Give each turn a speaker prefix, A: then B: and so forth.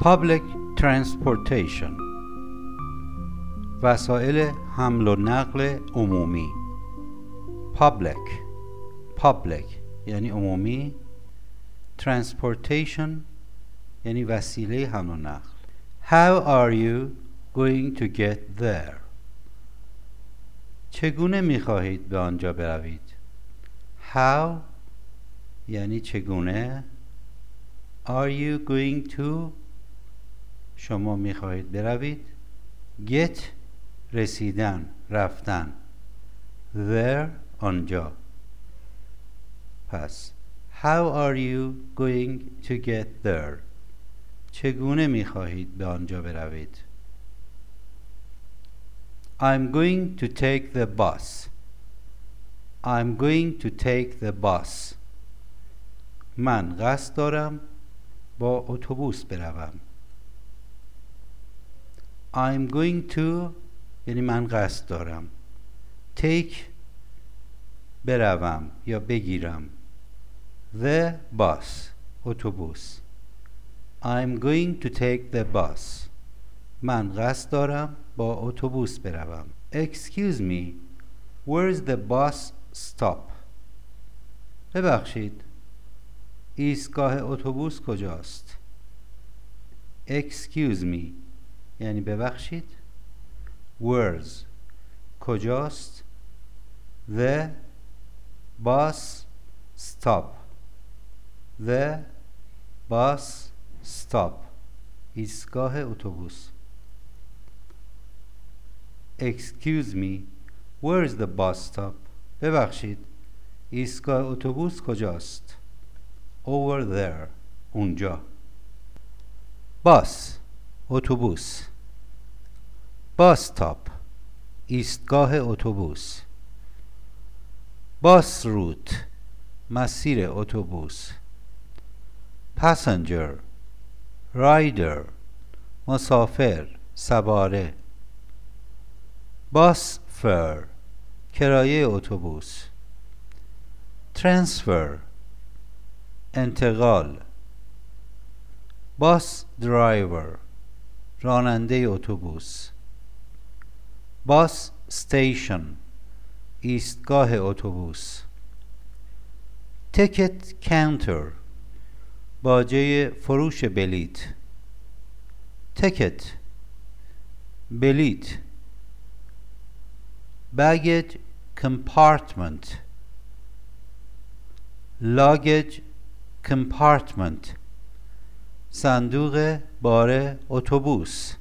A: Public transportation، وسایل حمل و نقل عمومی. public یعنی عمومی، transportation یعنی وسیله حمل و نقل. How are you going to get there؟ چگونه می‌خواهید به آنجا بروید؟ How یعنی چگونه. Are you going to شما می‌خواهید بروید. Get رسیدن، رفتن. There آنجا. پس How are you going to get there؟ چگونه می‌خواهید به آنجا بروید؟ I'm going to take the bus. I'm going to take the bus. من قصد دارم با اتوبوس بروم. I'm going to یعنی من قصد دارم. Take بروم یا بگیرم. The bus اتوبوس. I'm going to take the bus. من قصد دارم با اتوبوس بروم. Excuse me, where's the bus stop؟ ببخشید، ایستگاه اتوبوس کجاست؟ Excuse me یعنی ببخشید. Where's کجاست؟ The bus stop. The bus stop ایستگاه اتوبوس. Excuse me, where's the bus stop؟ ببخشید، ایستگاه اتوبوس کجاست؟ Over there اونجا. Bus اتوبوس. Bus stop ایستگاه اتوبوس. Bus route مسیر اتوبوس. Passenger rider مسافر، سواره. Bus fare کرایه اتوبوس. Transfer انتقال. Bus driver راننده اتوبوس. Bus station ایستگاه اتوبوس. Ticket counter باجه فروش بلیط. Ticket بلیط. Baggage compartment luggage compartment صندوق بار اتوبوس.